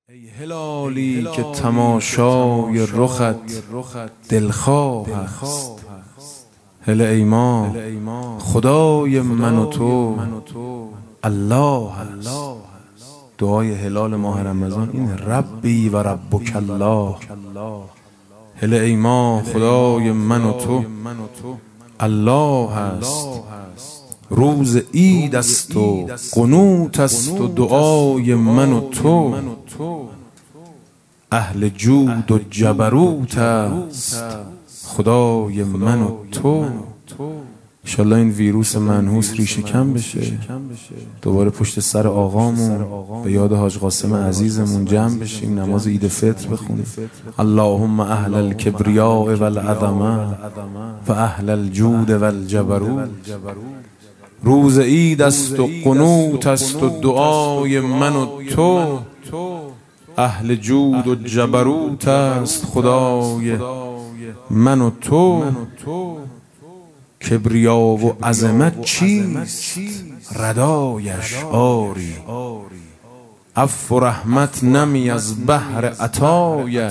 ای هلالی که تماشای رخت دلخواه است. هله ای ما خدای من و تو الله است. دعای هلال ماه رمضان این ربی و ربک الله. هله ای ما خدای من و تو الله است. روز عید است و قنوت است و دعای من و تو اهل جود و جبروت است خدای من و تو. انشالله این ویروس منحوس ریشه کم بشه، دوباره پشت سر آقامون به یاد حاج قاسم عزیزمون جمع بشیم، نماز عید فطر بخونیم. اللهم اهل الکبریاء والعظمه و اهل الجود والجبروت. روز عید است و قنوت است و دعای من و تو اهل جود و جبروت است خدای من و تو. کبریا و عظمت چیست ردایش آری، عفو و رحمت نمی از بحر عطایش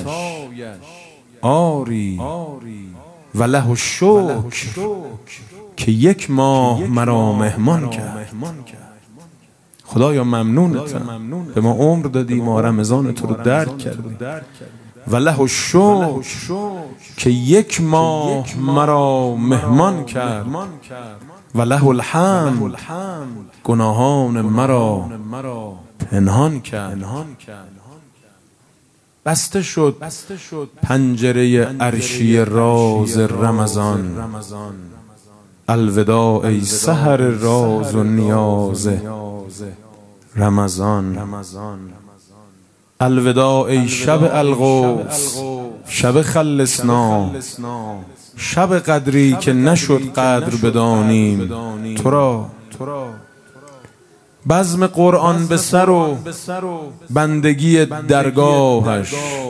آری. و له الشکر که یک ماه مرا مهمان کرد. خدایا ممنونتم به ما عمر دادی، ما رمضان تو رو درک کردیم. و له الشکر که یک ماه مرا مهمان کرد. و له الحمد گناهان مرا پنهان کرد. بسته شد پنجره عرشی راز رمضان. الوداع ای سحر راز و نیاز رمضان. الوداع ای شب القدس، شب خلصنا، شب قدری که نشد قدر بدانیم تو را. بزم قرآن به سر و بندگی درگاهش،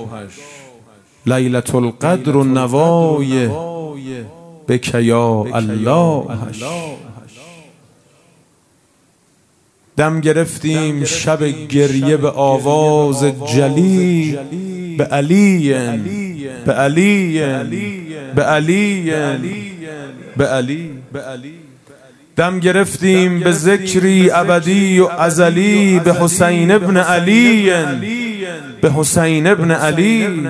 لیلة القدر و نوای بک یا اللهش. دم گرفتیم شب گریه به آواز جلی به علی به علی به علی به علی. دم گرفتیم به ذکری ابدی و ازلی به حسین ابن علی به حسین ابن علی.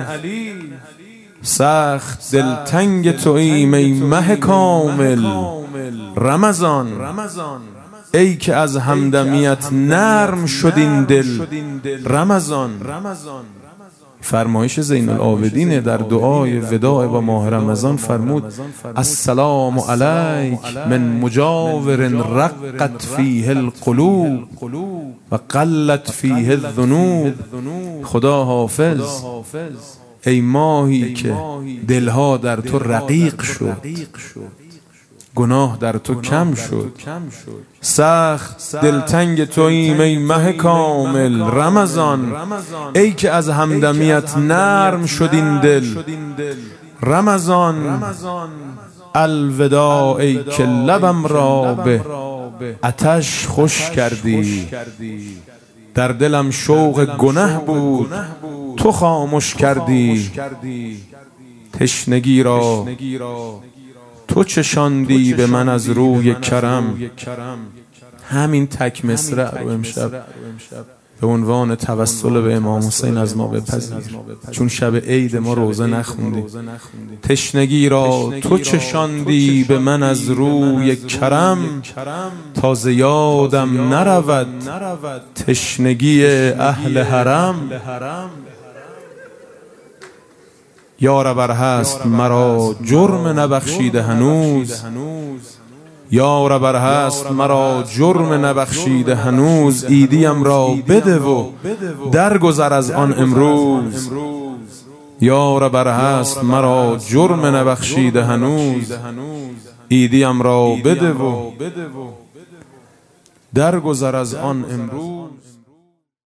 سخت دلتنگ توییم ای مه کامل رمضان، ای که از همدمیت نرم شد این دل رمضان. فرمایش زین العابدین در دعای وداع با ماه رمضان فرمود السلام علیک من مجاور رقت فیه القلوب و قلت فیه الذنوب. خدا حافظ ای ماهی که دلها در تو رقیق شد، گناه در تو کم شد. سخت دلتنگ توییم ای مه کامل رمضان، ای که از همدمیت نرم شد این دل رمضان. الوداع ای که لبم را به آتش خوش کردی، در دلم شوق گناه بود تو خاموش کردی. تشنگی را تو چشاندی به من از روی کرم. همین تک مصرع رو امشب به عنوان توسل به امام حسین از ما بپذیر، چون شب عید ما روزه نخوندیم. تشنگی را تو چشاندی به من از روی کرم، تازه یادم نرود تشنگی اهل حرم. یارب ار هست مرا جرم نبخشیده هنوز، یارب ار هست مرا جرم نبخشیده هنوز. عیدیم را بده و درگذر از آن امروز. یارب ار هست مرا جرم نبخشیده هنوز، عیدیم را بده و درگذر از آن امروز.